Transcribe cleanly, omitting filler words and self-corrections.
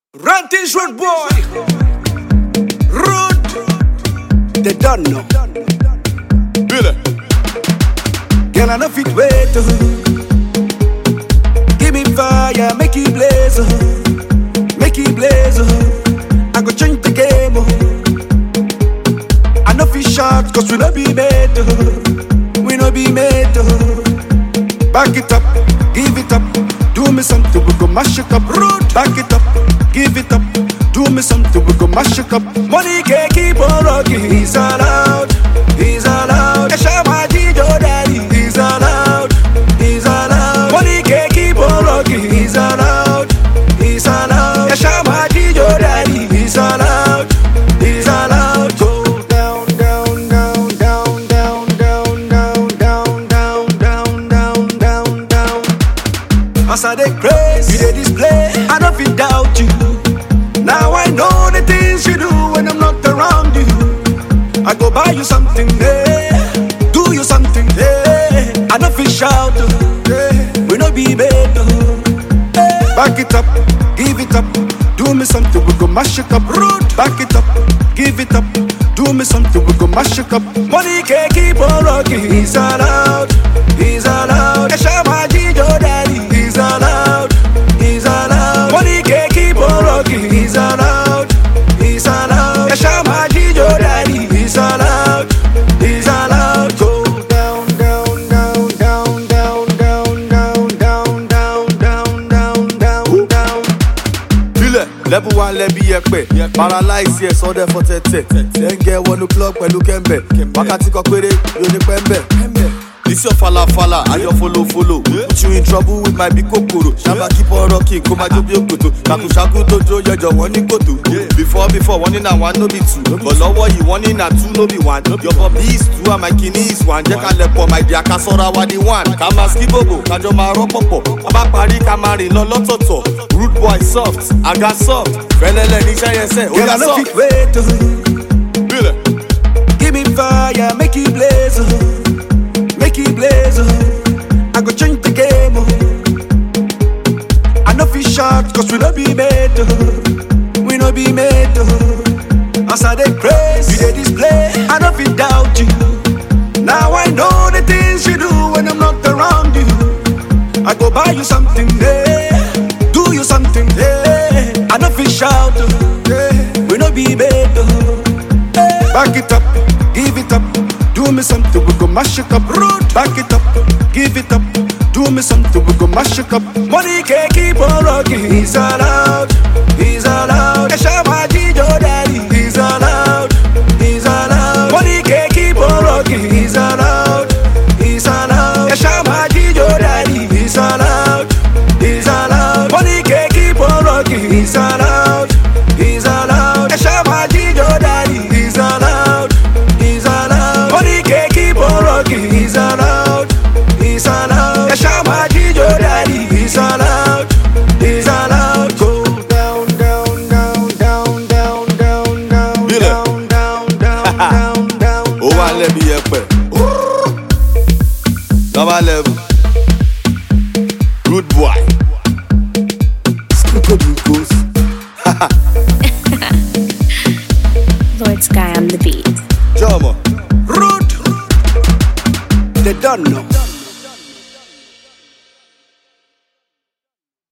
Rantis Road Boy, Road, they don't know. Billy, Girl, I no fit wait. Give me fire, make it blaze, make it blaze. I go change the game. I no fit shout, cause we no be made. We no be made. Back it up, give it up. Do me something, we go mash it up. Road, back it up. Give it up, do me something, we go mash it up. Money can't keep on rocking. He's allowed, he's allowed. Shama Jijo Daddy, he's allowed, he's allowed. Money can't keep on rocking. He's allowed, he's allowed. Shama Jijo Daddy, he's allowed, he's allowed. Go down, down, down, down, down, down, down, down, down, down, down, down. As I dey praise, you dey display. I don't feel doubt you. Now I know the things you do when I'm not around you. I go buy you something, do you something, I don't feel shout, we no be made. Back it up, give it up, do me something, we go mash it up. Back it up, give it up, do me something, we go mash it up. Money can't keep on rocking. He's allowed, he's allowed. Shama Jijo Daddy, he's allowed, he's allowed. Money can't keep on rocking. He's allowed, he's allowed. Shama Jijo Daddy, he's allowed, he's allowed. Go down, down, down, down, down, down, down, down, down, down, down, down. Billy, level 1 lebi yepe. Paralyze yes, all there for tete. Then get 1 o'clock pẹ̀lú kembe. Wakati kan péré, yo ní pembe. This your fala, I your follow. Put you in trouble with my big kokoro. Shaba keep on rocking, come my job yokoto. Shaku dojo, your one in koto. Before, 1 in and 1 no be 2. But lower you 1 in and 2 no be 1. Your bobby is 2 and my kidney is 1. Jeka lepo my dear kasora wadi 1. Kama skibobo, kajo ma ropopo. Aba pari kamari no lototo. Rude boy soft, I got soft. Felele ni shayese, Girl, I no fit wait. Billy, Give me fire, make it blaze. Make it blaze. I go change the game. I no fit shout, cause we no be made. We no be made. As I dey praise, you dey display. I no fit doubt you. Now I know the things you do when I'm not around you. I go buy you something, do you something, I no fit shout, we no be made. Back it up, give it up. Do me something, we go mash it up. Back it up, give it up. Do me something, we go mash it up. Money can't keep on rocking. He's allowed, he's allowed. Shama Jijo Daddy, he's allowed, he's allowed. Money can't keep on rocking. He's allowed, he's allowed. Shama Jijo Daddy, he's allowed, he's allowed. Money can't keep on rocking. He's allowed, he's allowed. Shama Jijo Daddy, he's allowed, he's allowed. Money can't keep on rocking. He's allowed, he's allowed. Shama Jijo Daddy, he's allowed, he's allowed. Go down, down, down, down, down, down, down, Billy. down, down, down, down, down. oh 1 lebi yepe. Number level, rude boy. Skokodukos. Lord Sky on the beat. Jama. Rude, they don't know.